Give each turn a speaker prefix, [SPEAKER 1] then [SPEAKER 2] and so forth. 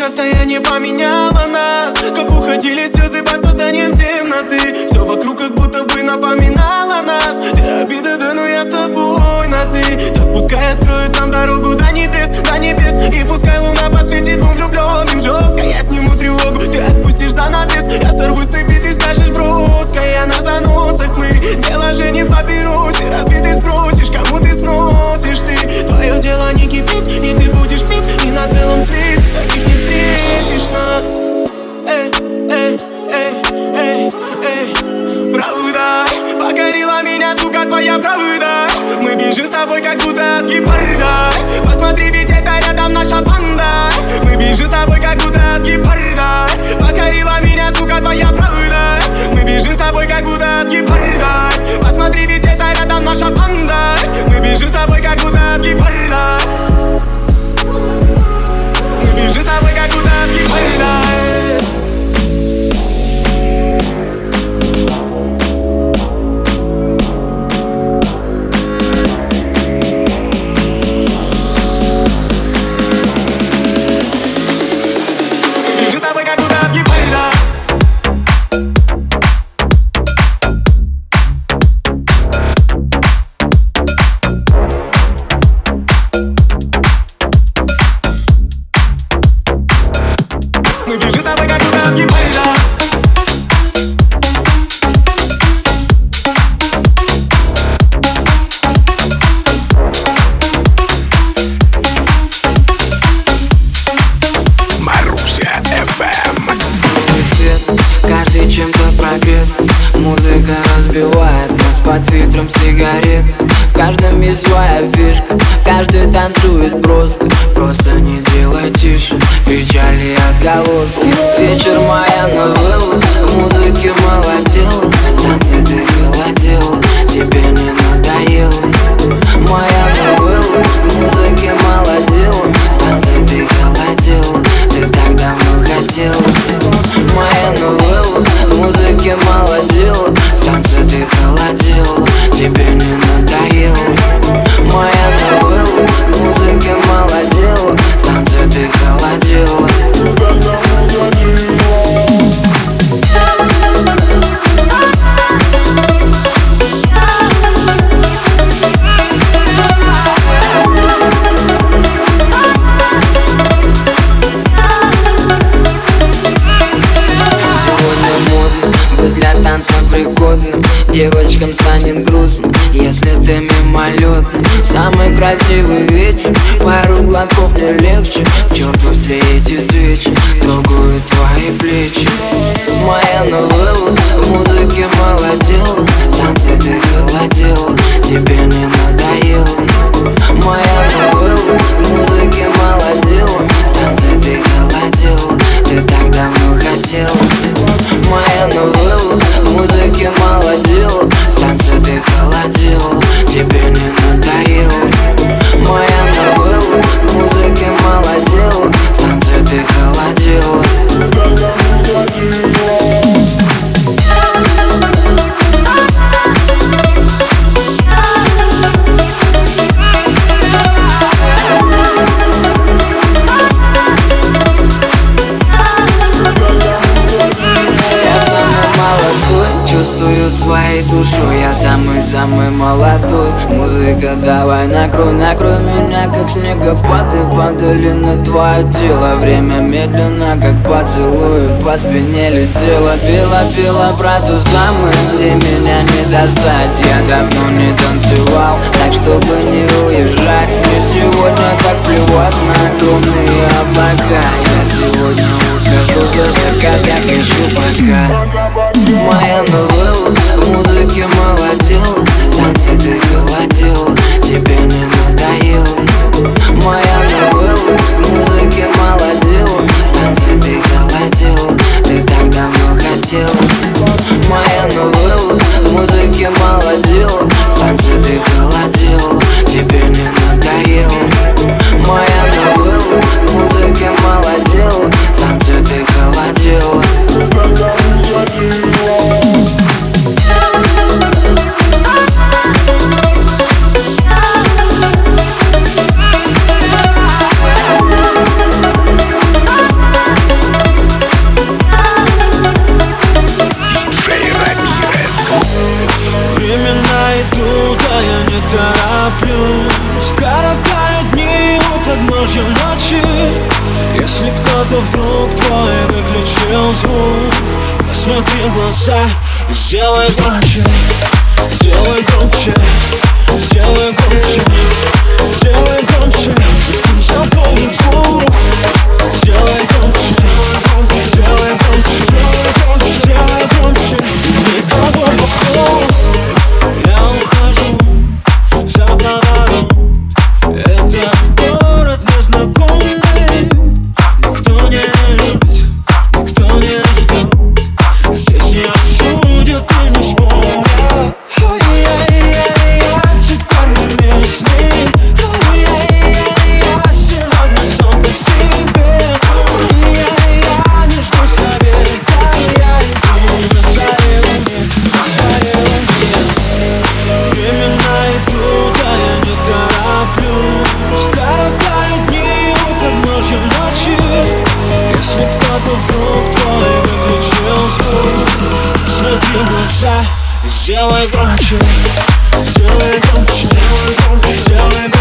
[SPEAKER 1] расстояние поменяло нас, как уходили слезы под созданием темноты. Все вокруг как будто бы напоминало нас. Ты обида, да, но я с тобой на ты. Так пускай откроет нам дорогу до небес, до небес. И пускай луна посветит двум влюбленным жестко. Я сниму тревогу, ты отпустишь занавес. Я сорву с цепи, ты скажешь броско. Я на заносах, мы дело же не в папиросе. Разве ты спросишь, кому ты сносишь ты? Твое дело не кипеть, и ты будешь пить. И на целом свете таких не встретишь нас. Эй, эй, эй, эй, эй. Правда покорила меня, сука, твоя правда. Мы бежим с тобой, как будто от гепарда. Посмотри, ведь это рядом наша банда. Мы бежим с тобой, как будто от гепарда. Покорила меня, сука, твоя правда. Мы бежим с тобой, как будто от гепарда. Посмотри, ведь это рядом наша банда. Мы бежим с тобой, как будто от гепарда. Мы бежим с тобой, как будто от гепарда.
[SPEAKER 2] Музыка разбивает нас под фильтром сигарет. В каждом есть своя фишка, каждый танцует броско. Просто не делай тише печали отголоски. Вечер моя новелла, в музыке молотела. Танцы ты холодела, тебе не надоело. Моя новелла, в музыке молодела. Танцы ты холодела, ты так давно хотела. Моя новелла, в музыке молодела. В танце ты холодела, тебе не надоело. Моя новелла, в музыке молодела. В танце ты холодела. Для танца пригодным девочкам станет грустно, если ты мимолетный. Самый красивый вечер, пару глотков не легче. К черту все эти свечи, трогают твои плечи. Моя новелла, в музыке молодела. Танцы ты холодела, тебе не надоело. Моя новелла, в музыке молодела. Танцы ты холодела, ты так давно хотела. Моя новелла, в музыке молодела. В танце ты холодела, тебе не надоело. Моя новелла, в музыке молодела. В танце ты холодела. Чувствую своей душой, я самый-самый молодой. Музыка, давай накрой, накрой меня, как снегопад. И падали на твое тело. Время медленно, как поцелуй, по спине летело. Пела про ту самую, где меня не достать. Я давно не танцевал, так чтобы не уезжать. Мне сегодня так плевать на огромные облака. Я сегодня ухожу за закат, я пишу пока. Моя новелла, в музыке молодела. Танцы ты холодела, тебе не надоело. Моя новелла, в музыке молодела. Танцы ты холодела, ты так давно хотела. Моя новелла, в музыке молодела. Танцы ты холодела, тебе не надоело. Моя новелла, в музыке молодела. Танцы ты холодела.
[SPEAKER 1] подножьем ночи. Если кто-то вдруг твой выключил звук, посмотри в глаза и сделай громче. Сделай громче, сделай громче, сделай громче. Пусть заполнит звук. Сделай громче, сделай громче, сделай громче. Никого вокруг. Я ухожу за поворот. Это город незнакомый. Никто не любит, никто не ждет. Здесь не осудят и не вспомнят. Если кто-то вдруг твой выключил звук, посмотри в глаза и сделай громче. Сделай громче, сделай громче, сделай громче.